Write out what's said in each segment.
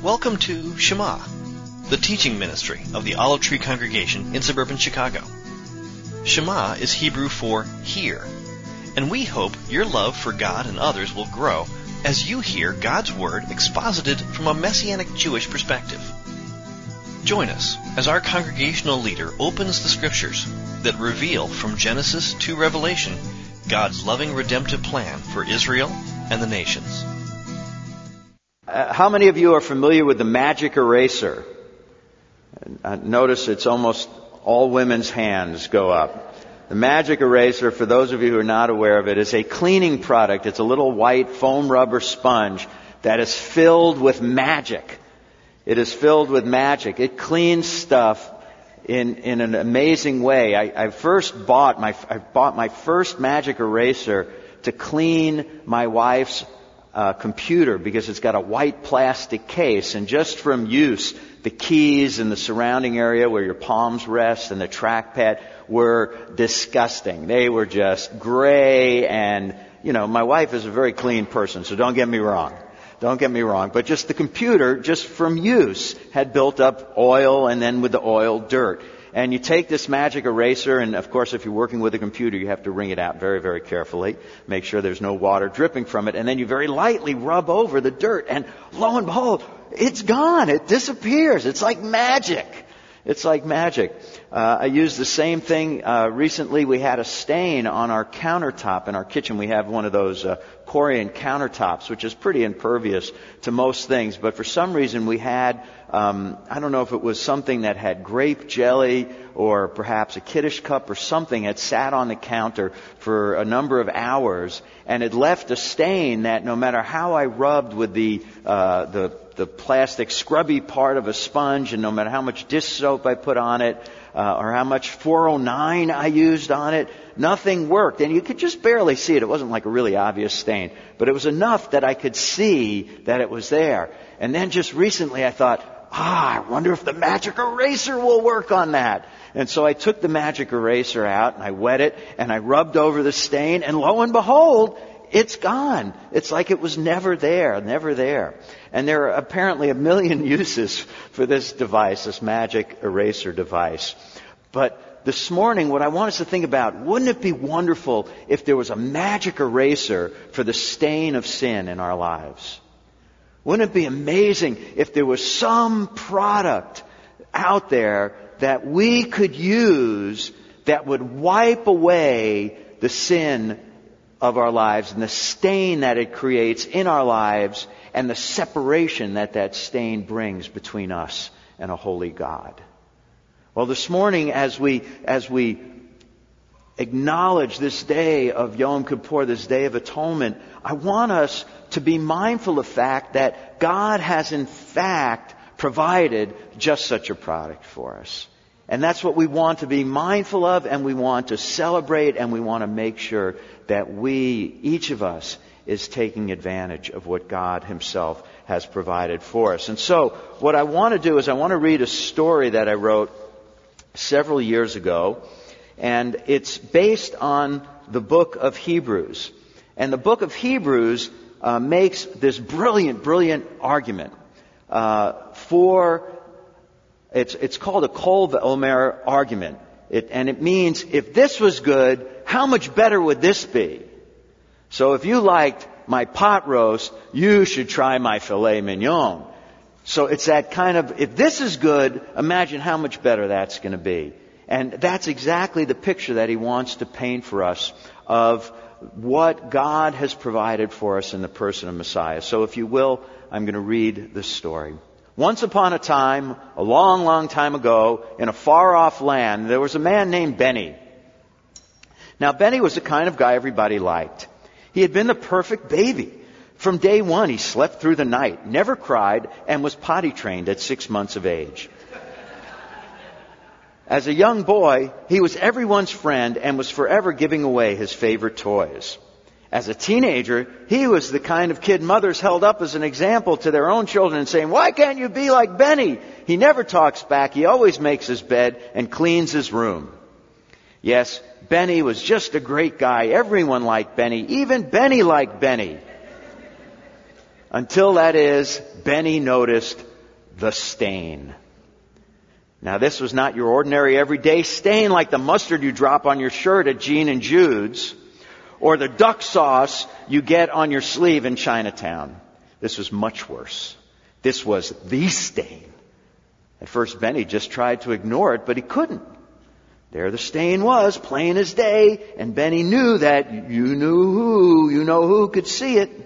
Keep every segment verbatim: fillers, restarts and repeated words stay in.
Welcome to Shema, the teaching ministry of the Olive Tree Congregation in suburban Chicago. Shema is Hebrew for hear, and we hope your love for God and others will grow as you hear God's Word exposited from a Messianic Jewish perspective. Join us as our congregational leader opens the Scriptures that reveal from Genesis to Revelation God's loving redemptive plan for Israel and the nations. Uh, how many of you are familiar with the magic eraser? Uh, notice it's almost all women's hands go up. The magic eraser, for those of you who are not aware of it, is a cleaning product. It's a little white foam rubber sponge that is filled with magic. It is filled with magic. It cleans stuff in in an amazing way. I, I first bought my I bought my first magic eraser to clean my wife's Uh, computer because it's got a white plastic case, and just from use, the keys and the surrounding area where your palms rest and the trackpad were disgusting. They were just gray, and, you know, my wife is a very clean person, so don't get me wrong. Don't get me wrong. But just the computer, just from use, had built up oil, and then with the oil, dirt. And you take this magic eraser, and of course if you're working with a computer, you have to wring it out very, very carefully. Make sure there's no water dripping from it. And then you very lightly rub over the dirt, and lo and behold, it's gone. It disappears. It's like magic. It's like magic. Uh, I used the same thing. Uh, recently we had a stain on our countertop in our kitchen. We have one of those uh, Corian countertops, which is pretty impervious to most things. But for some reason we had, um, I don't know if it was something that had grape jelly or perhaps a Kiddush cup or something had sat on the counter for a number of hours, and it left a stain that no matter how I rubbed with the uh, the the plastic scrubby part of a sponge, and no matter how much dish soap I put on it, uh, or how much four oh nine I used on it, nothing worked. And you could just barely see it. It wasn't like a really obvious stain, but it was enough that I could see that it was there. And then just recently I thought, ah, I wonder if the magic eraser will work on that. And so I took the magic eraser out and I wet it and I rubbed over the stain, and lo and behold, it's gone. It's like it was never there, never there. And there are apparently a million uses for this device, this magic eraser device. But this morning, what I want us to think about, wouldn't it be wonderful if there was a magic eraser for the stain of sin in our lives? Wouldn't it be amazing if there was some product out there that we could use that would wipe away the sin of our lives and the stain that it creates in our lives and the separation that that stain brings between us and a holy God? Well, this morning, as we as we acknowledge this day of Yom Kippur, this Day of Atonement, I want us to be mindful of the fact that God has in fact provided just such a product for us. And that's what we want to be mindful of, and we want to celebrate, and we want to make sure that we, each of us, is taking advantage of what God Himself has provided for us. And so, what I want to do is I want to read a story that I wrote several years ago, and it's based on the book of Hebrews. And the book of Hebrews uh, makes this brilliant, brilliant argument uh, for... It's, it's called a Kol V'Omer argument. It, and it means, if this was good, how much better would this be? So if you liked my pot roast, you should try my filet mignon. So it's that kind of, if this is good, imagine how much better that's going to be. And that's exactly the picture that he wants to paint for us of what God has provided for us in the person of Messiah. So if you will, I'm going to read this story. Once upon a time, a long, long time ago, in a far-off land, there was a man named Benny. Now, Benny was the kind of guy everybody liked. He had been the perfect baby. From day one, he slept through the night, never cried, and was potty trained at six months of age. As a young boy, he was everyone's friend and was forever giving away his favorite toys. As a teenager, he was the kind of kid mothers held up as an example to their own children, saying, "Why can't you be like Benny? He never talks back. He always makes his bed and cleans his room." Yes, Benny was just a great guy. Everyone liked Benny. Even Benny liked Benny. Until, that is, Benny noticed the stain. Now, this was not your ordinary everyday stain like the mustard you drop on your shirt at Gene and Jude's or the duck sauce you get on your sleeve in Chinatown. This was much worse. This was the stain. At first, Benny just tried to ignore it, but he couldn't. There the stain was, plain as day, and Benny knew that you knew who, you know who could see it.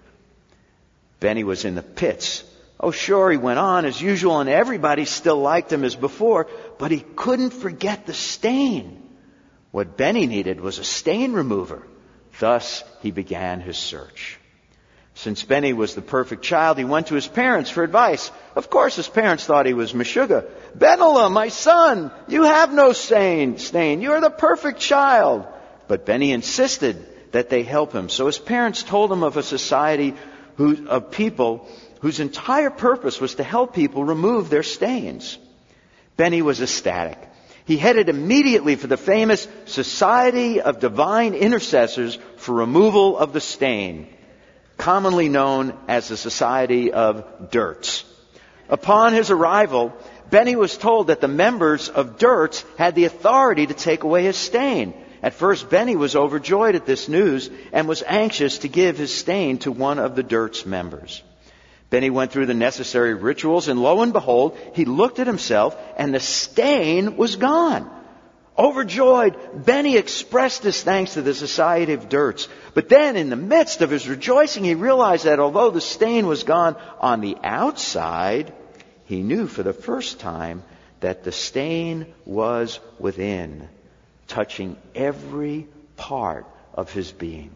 Benny was in the pits. Oh, sure, he went on as usual, and everybody still liked him as before, but he couldn't forget the stain. What Benny needed was a stain remover. Thus, he began his search. Since Benny was the perfect child, he went to his parents for advice. Of course, his parents thought he was Meshuggah. Benela, my son, you have no stain. Stain. You are the perfect child. But Benny insisted that they help him. So his parents told him of a society who, of people whose entire purpose was to help people remove their stains. Benny was ecstatic. He headed immediately for the famous Society of Divine Intercessors for Removal of the Stain, commonly known as the Society of Dirts. Upon his arrival, Benny was told that the members of Dirts had the authority to take away his stain. At first, Benny was overjoyed at this news and was anxious to give his stain to one of the Dirts members. Benny went through the necessary rituals, and lo and behold, he looked at himself, and the stain was gone. Overjoyed, Benny expressed his thanks to the Society of Dirts. But then, in the midst of his rejoicing, he realized that although the stain was gone on the outside, he knew for the first time that the stain was within, touching every part of his being.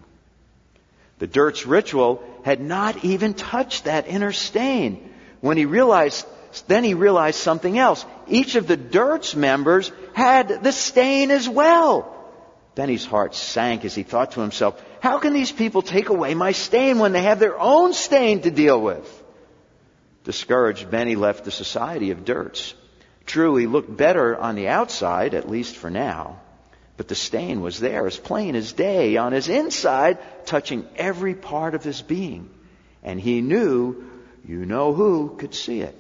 The Dirts ritual had not even touched that inner stain. When he realized, then he realized something else. Each of the Dirts members had the stain as well. Benny's heart sank as he thought to himself, how can these people take away my stain when they have their own stain to deal with? Discouraged, Benny left the Society of Dirts. True, he looked better on the outside, at least for now. But the stain was there, as plain as day, on his inside, touching every part of his being. And he knew, you know who could see it.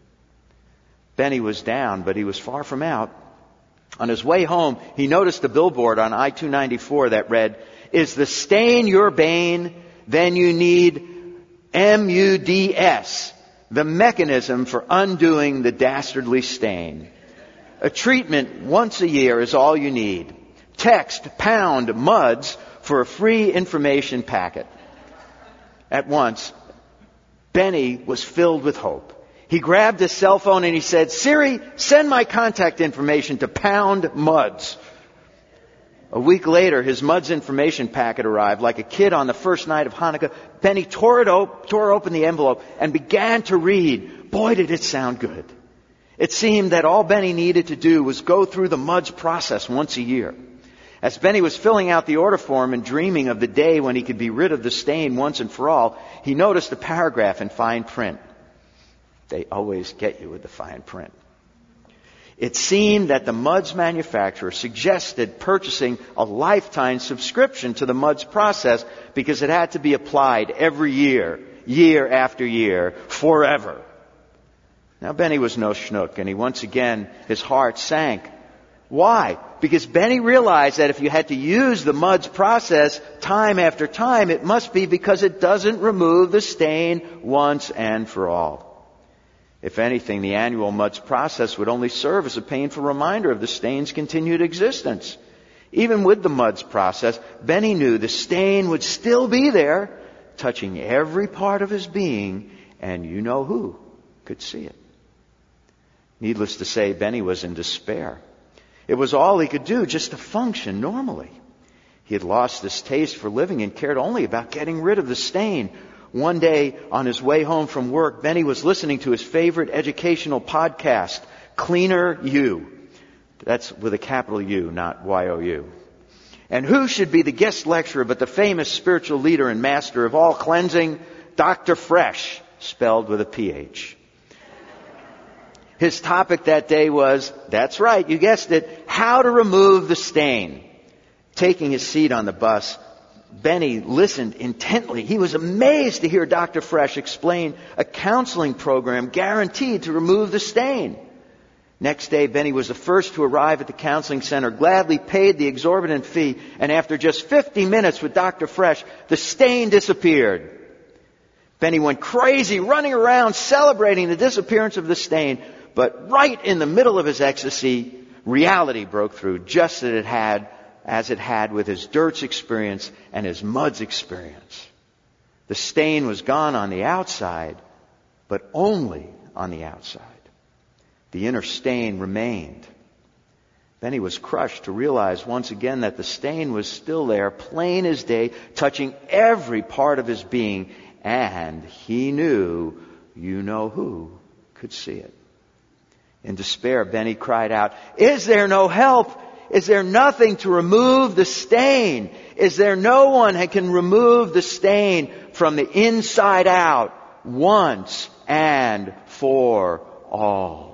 Benny was down, but he was far from out. On his way home, he noticed a billboard on I two ninety-four that read, "Is the stain your bane? Then you need M U D S, the mechanism for undoing the dastardly stain. A treatment once a year is all you need. Text pound MUDS for a free information packet." At once, Benny was filled with hope. He grabbed his cell phone and he said, "Siri, send my contact information to pound MUDS." A week later, his MUDS information packet arrived. Like a kid on the first night of Hanukkah, Benny tore it op- tore open the envelope and began to read. Boy, did it sound good. It seemed that all Benny needed to do was go through the MUDS process once a year. As Benny was filling out the order form and dreaming of the day when he could be rid of the stain once and for all, he noticed a paragraph in fine print. They always get you with the fine print. It seemed that the MUDS manufacturer suggested purchasing a lifetime subscription to the MUDS process because it had to be applied every year, year after year, forever. Now, Benny was no schnook, and he once again, his heart sank. Why? Because Benny realized that if you had to use the MUDS process time after time, it must be because it doesn't remove the stain once and for all. If anything, the annual MUDS process would only serve as a painful reminder of the stain's continued existence. Even with the MUDS process, Benny knew the stain would still be there, touching every part of his being, and you know who could see it. Needless to say, Benny was in despair. It was all he could do just to function normally. He had lost his taste for living and cared only about getting rid of the stain. One day, on his way home from work, Benny was listening to his favorite educational podcast, Cleaner You. That's with a capital U, not Y O U. And who should be the guest lecturer but the famous spiritual leader and master of all cleansing, Doctor Fresh, spelled with a P H. His topic that day was, that's right, you guessed it, how to remove the stain. Taking his seat on the bus, Benny listened intently. He was amazed to hear Doctor Fresh explain a counseling program guaranteed to remove the stain. Next day, Benny was the first to arrive at the counseling center, gladly paid the exorbitant fee, and after just fifty minutes with Doctor Fresh, the stain disappeared. Benny went crazy, running around, celebrating the disappearance of the stain, but right in the middle of his ecstasy, reality broke through, just as it had, as it had with his dirt's experience and his mud's experience. The stain was gone on the outside, but only on the outside. The inner stain remained. Then he was crushed to realize once again that the stain was still there, plain as day, touching every part of his being. And he knew, you know who, could see it. In despair, Benny cried out, "Is there no help? Is there nothing to remove the stain? Is there no one who can remove the stain from the inside out once and for all?"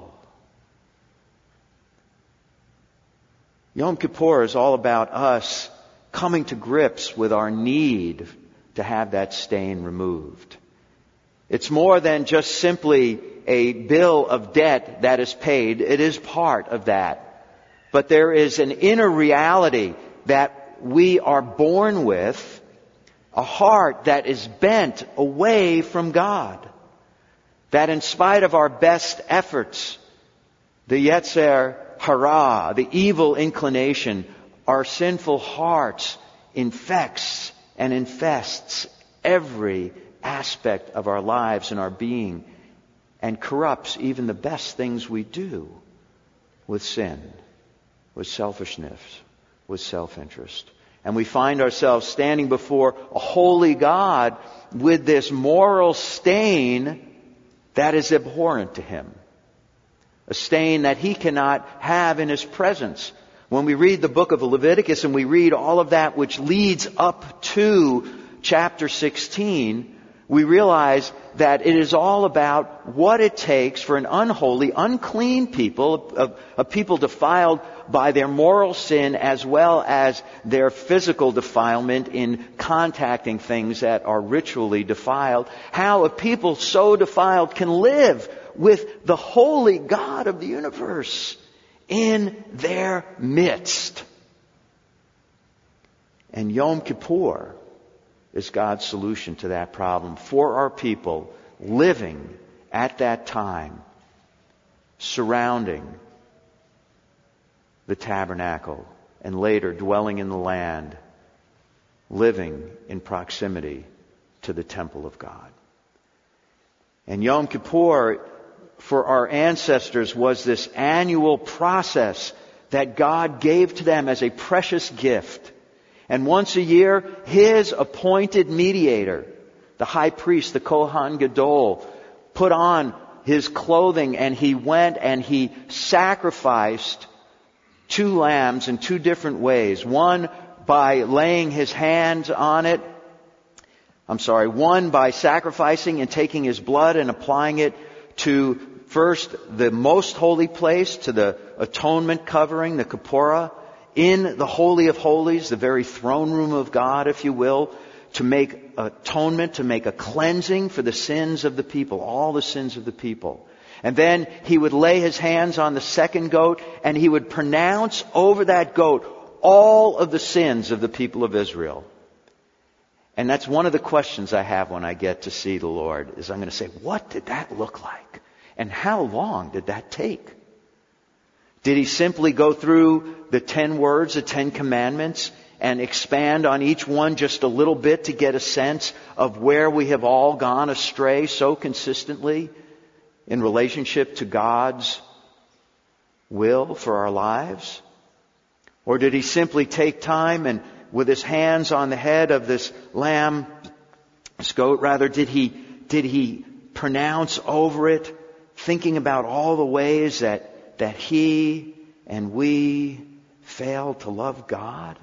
Yom Kippur is all about us coming to grips with our need to have that stain removed. It's more than just simply a bill of debt that is paid. It is part of that. But there is an inner reality that we are born with, a heart that is bent away from God. That in spite of our best efforts, the Yetzer Hara, the evil inclination, our sinful hearts infects and infests every aspect of our lives and our being and corrupts even the best things we do with sin, with selfishness, with self-interest. And we find ourselves standing before a holy God with this moral stain that is abhorrent to Him. A stain that He cannot have in His presence. When we read the book of Leviticus and we read all of that which leads up to chapter sixteen, we realize that it is all about what it takes for an unholy, unclean people, a, a people defiled by their moral sin as well as their physical defilement in contacting things that are ritually defiled, how a people so defiled can live with the holy God of the universe in their midst. And Yom Kippur is God's solution to that problem for our people living at that time, surrounding the tabernacle, and later dwelling in the land, living in proximity to the temple of God. And Yom Kippur, for our ancestors, was this annual process that God gave to them as a precious gift. And once a year, His appointed mediator, the high priest, the Kohen Gadol, put on his clothing and he went and he sacrificed two lambs in two different ways. One by laying his hands on it. I'm sorry, one by sacrificing and taking his blood and applying it to first the most holy place, to the atonement covering, the Kippurah, in the Holy of Holies, the very throne room of God, if you will, to make atonement, to make a cleansing for the sins of the people, all the sins of the people. And then he would lay his hands on the second goat and he would pronounce over that goat all of the sins of the people of Israel. And that's one of the questions I have when I get to see the Lord, is I'm going to say, what did that look like? And how long did that take? Did he simply go through the ten words, the Ten Commandments, and expand on each one just a little bit to get a sense of where we have all gone astray so consistently in relationship to God's will for our lives? Or did he simply take time and with his hands on the head of this lamb, this goat rather, did he, did he pronounce over it, thinking about all the ways that, that he and we failed to love God?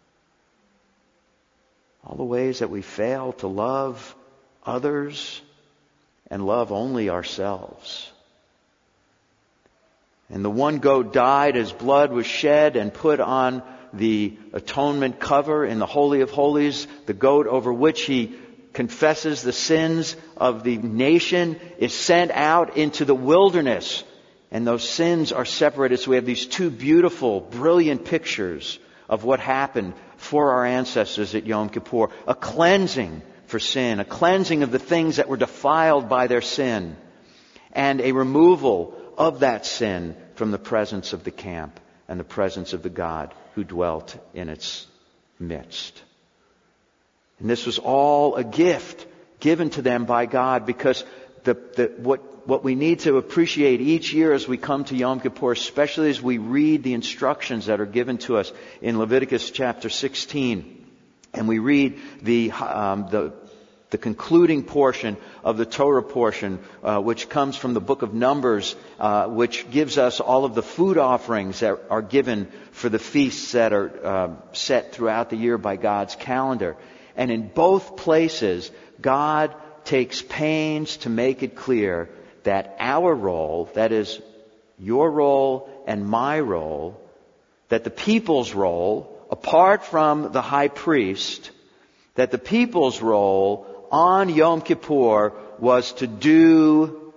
All the ways that we fail to love others and love only ourselves. And the one goat died, his blood was shed and put on the atonement cover in the Holy of Holies, the goat over which he confesses the sins of the nation, is sent out into the wilderness. And those sins are separated. So we have these two beautiful, brilliant pictures of what happened for our ancestors at Yom Kippur. A cleansing for sin, a cleansing of the things that were defiled by their sin, and a removal of that sin from the presence of the camp and the presence of the God who dwelt in its midst. And this was all a gift given to them by God, because the, the, what, what we need to appreciate each year as we come to Yom Kippur, especially as we read the instructions that are given to us in Leviticus chapter sixteen, and we read the, um, the, the concluding portion of the Torah portion, uh, which comes from the book of Numbers, uh, which gives us all of the food offerings that are given for the feasts that are uh, set throughout the year by God's calendar. And in both places, God takes pains to make it clear that our role, that is, your role and my role, that the people's role, apart from the high priest, that the people's role on Yom Kippur was to do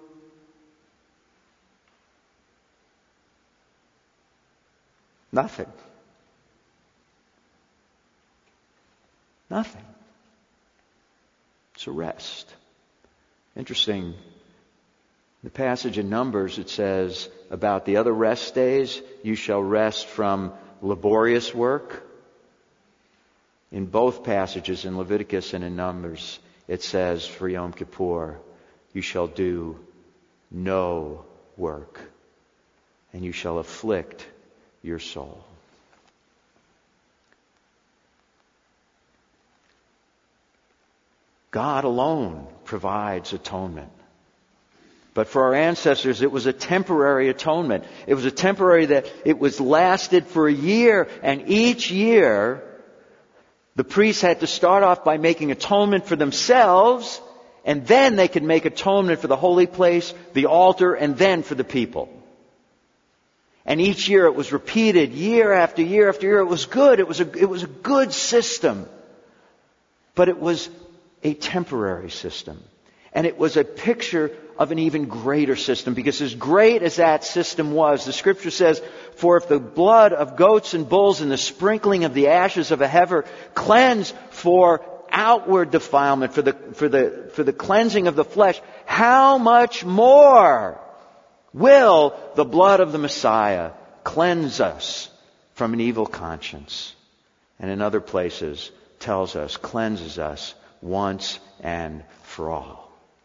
nothing. Nothing. It's a rest. Interesting. The passage in Numbers, it says about the other rest days, you shall rest from laborious work. In both passages, in Leviticus and in Numbers, it says for Yom Kippur, you shall do no work, and you shall afflict your soul. God alone provides atonement. But for our ancestors, it was a temporary atonement. It was a temporary that it was lasted for a year, and each year the priests had to start off by making atonement for themselves, and then they could make atonement for the holy place, the altar, and then for the people. And each year it was repeated, year after year after year. It was good. It was a, it was a good system. But it was a temporary system. And it was a picture of an even greater system, because as great as that system was, the Scripture says, for if the blood of goats and bulls and the sprinkling of the ashes of a heifer cleanse for outward defilement, for the, for the, for the cleansing of the flesh, how much more will the blood of the Messiah cleanse us from an evil conscience? And in other places tells us, cleanses us once and for all.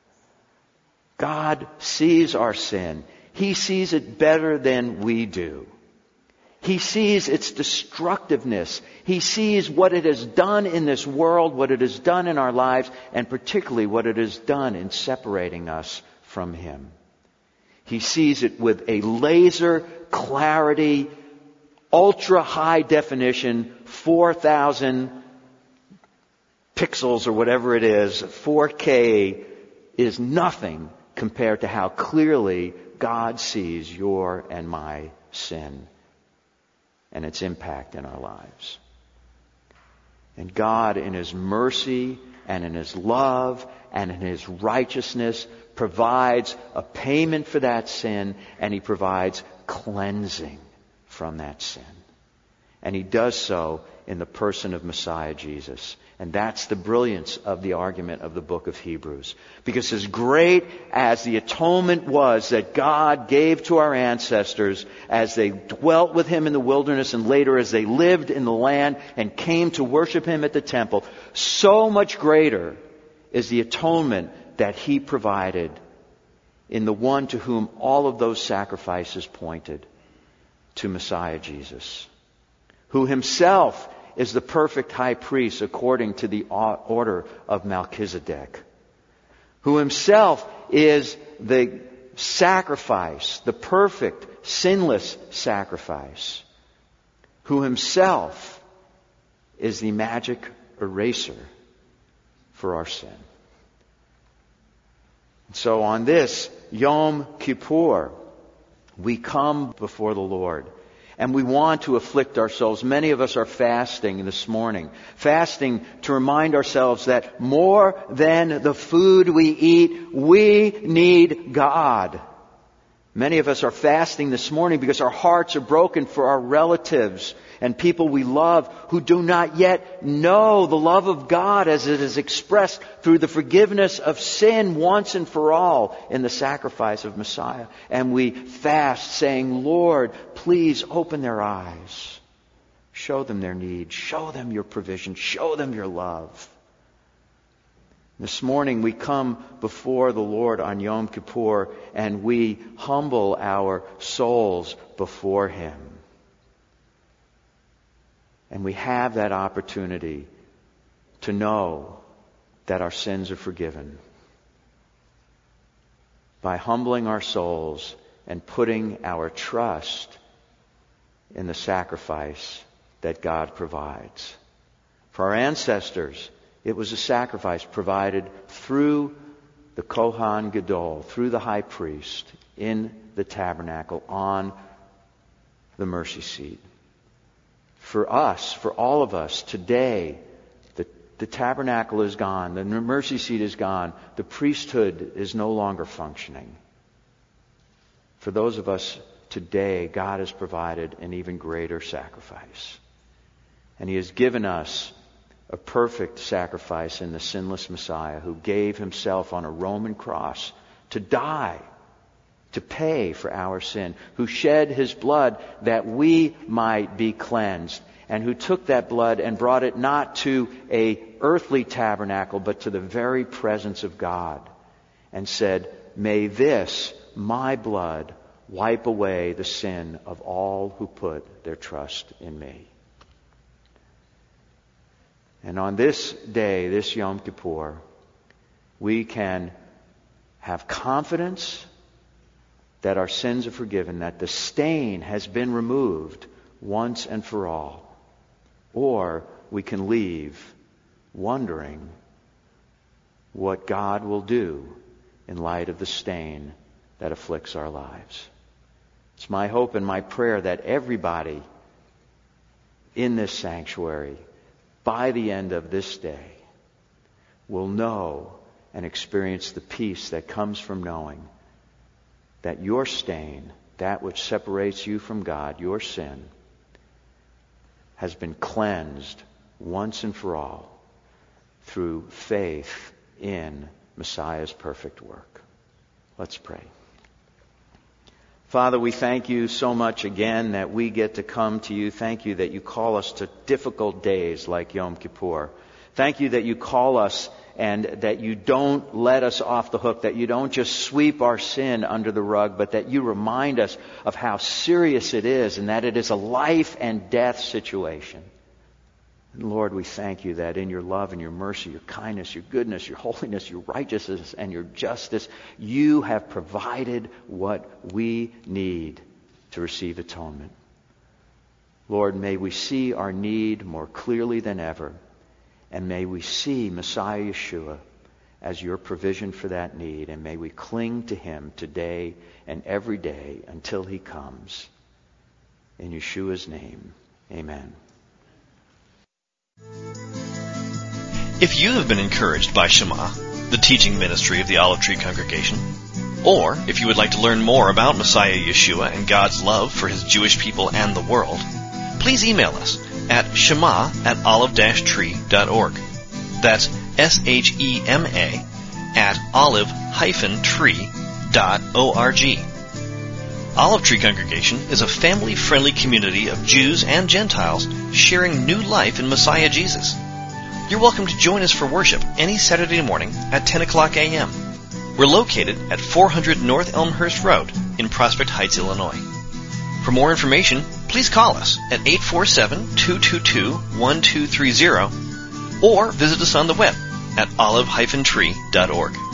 God sees our sin. He sees it better than we do. He sees its destructiveness. He sees what it has done in this world, what it has done in our lives, and particularly what it has done in separating us from Him. He sees it with a laser clarity, ultra high definition, four thousand pixels or whatever it is. four K is nothing compared to how clearly God sees your and my sin and its impact in our lives. And God, in His mercy and in His love and in His righteousness, provides a payment for that sin, and He provides cleansing from that sin. And He does so in the person of Messiah Jesus. And that's the brilliance of the argument of the book of Hebrews. Because as great as the atonement was that God gave to our ancestors as they dwelt with Him in the wilderness, and later as they lived in the land and came to worship Him at the temple, so much greater is the atonement that He provided in the one to whom all of those sacrifices pointed, to Messiah Jesus, who Himself is the perfect high priest according to the order of Melchizedek, who Himself is the sacrifice, the perfect, sinless sacrifice, who Himself is the magic eraser for our sin. So on this Yom Kippur, we come before the Lord. And we want to afflict our souls. Many of us are fasting this morning. Fasting to remind ourselves that more than the food we eat, we need God. Many of us are fasting this morning because our hearts are broken for our relatives and people we love who do not yet know the love of God as it is expressed through the forgiveness of sin once and for all in the sacrifice of Messiah. And we fast saying, Lord, please open their eyes. Show them their need. Show them your provision. Show them your love. This morning we come before the Lord on Yom Kippur and we humble our souls before Him. And we have that opportunity to know that our sins are forgiven by humbling our souls and putting our trust in the sacrifice that God provides. For our ancestors, it was a sacrifice provided through the Kohen Gadol, through the high priest in the tabernacle on the mercy seat. For us, for all of us, today, the, the tabernacle is gone, the mercy seat is gone, the priesthood is no longer functioning. For those of us today, God has provided an even greater sacrifice. And He has given us a perfect sacrifice in the sinless Messiah who gave Himself on a Roman cross to die, to pay for our sin, who shed His blood that we might be cleansed, and who took that blood and brought it not to a earthly tabernacle, but to the very presence of God, and said, may this, my blood, wipe away the sin of all who put their trust in me. And on this day, this Yom Kippur, we can have confidence that our sins are forgiven, that the stain has been removed once and for all. Or we can leave wondering what God will do in light of the stain that afflicts our lives. It's my hope and my prayer that everybody in this sanctuary, by the end of this day, will know and experience the peace that comes from knowing that your stain, that which separates you from God, your sin, has been cleansed once and for all through faith in Messiah's perfect work. Let's pray. Father, we thank you so much again that we get to come to you. Thank you that you call us to difficult days like Yom Kippur. Thank you that you call us and that you don't let us off the hook, that you don't just sweep our sin under the rug, but that you remind us of how serious it is and that it is a life and death situation. And Lord, we thank you that in your love and your mercy, your kindness, your goodness, your holiness, your righteousness, and your justice, you have provided what we need to receive atonement. Lord, may we see our need more clearly than ever, and may we see Messiah Yeshua as your provision for that need, and may we cling to Him today and every day until He comes. In Yeshua's name, amen. If you have been encouraged by Shema, the teaching ministry of the Olive Tree Congregation, or if you would like to learn more about Messiah Yeshua and God's love for His Jewish people and the world, please email us at shema at olive dash tree dot org. That's S H E M A at olive dash tree dot org. Olive Tree Congregation is a family-friendly community of Jews and Gentiles sharing new life in Messiah Jesus. You're welcome to join us for worship any Saturday morning at ten o'clock a.m. We're located at four hundred North Elmhurst Road in Prospect Heights, Illinois. For more information, please call us at eight four seven, two two two, one two three zero or visit us on the web at olive dash tree dot org.